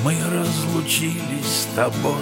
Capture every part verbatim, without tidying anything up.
Мы разлучились с тобой,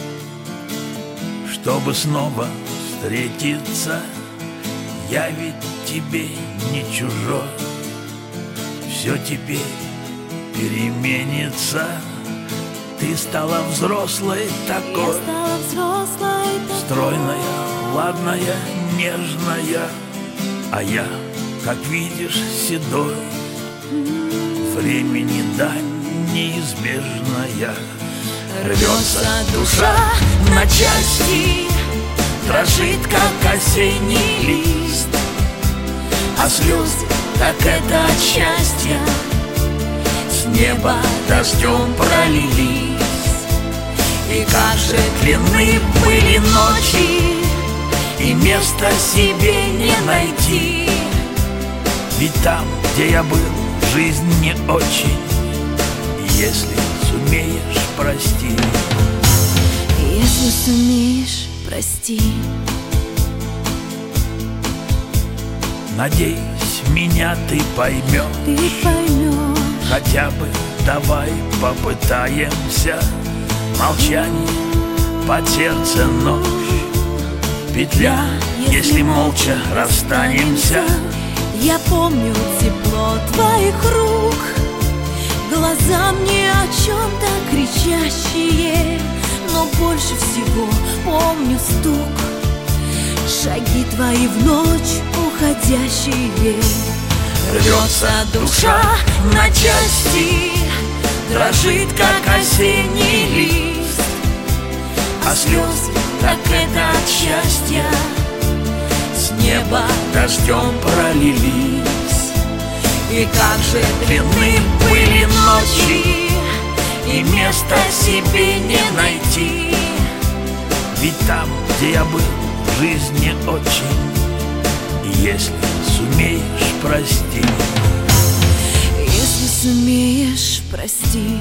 чтобы снова встретиться. Я ведь тебе не чужой. Все теперь переменится. Ты стала взрослой такой, Я стала взрослой такой, стройная, ладная, нежная. А я, как видишь, седой. Времени дань неизбежная. рвется душа на части, дрожит, как осенний лист. а слезы, так это от счастья, С неба дождем пролились. и как же Длинны были ночи, и места себе не найти. Ведь там, где я был, жизнь не очень. Если сумеешь, прости. если сумеешь, прости. Надеюсь, меня ты поймешь. Ты поймешь, Хотя бы давай попытаемся. Молчание под сердце нож, петля, если молча расстанемся. я помню тепло твоих рук, глаза мне о чем-то кричащие, но больше всего помню стук, шаги твои в ночь уходящие. Рвется душа на части, дрожит, как осенний лист. а слезы, так это от счастья, С неба дождем пролились. и как же Длинны были ночи, и места себе не найти. Ведь там, где я был, жизнь не очень. И если сумеешь, прости. если сумеешь, прости.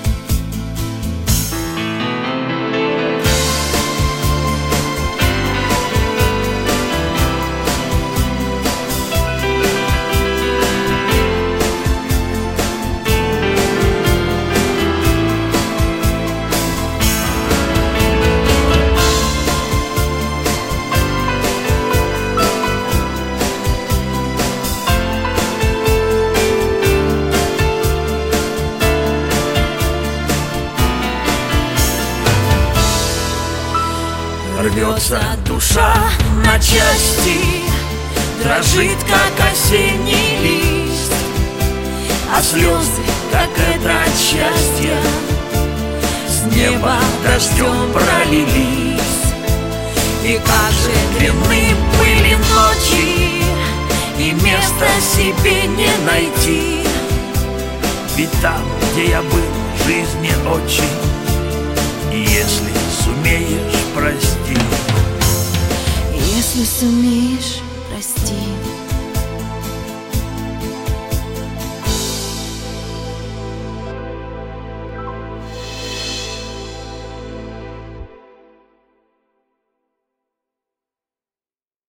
Рвется душа на части, дрожит, как осенний лист. а слезы, так это от счастья, с неба дождем пролились. и как же Длинны были ночи, и места себе не найти. Ведь там, где я был, жизнь не очень. И если сумеешь, прости. если сумеешь,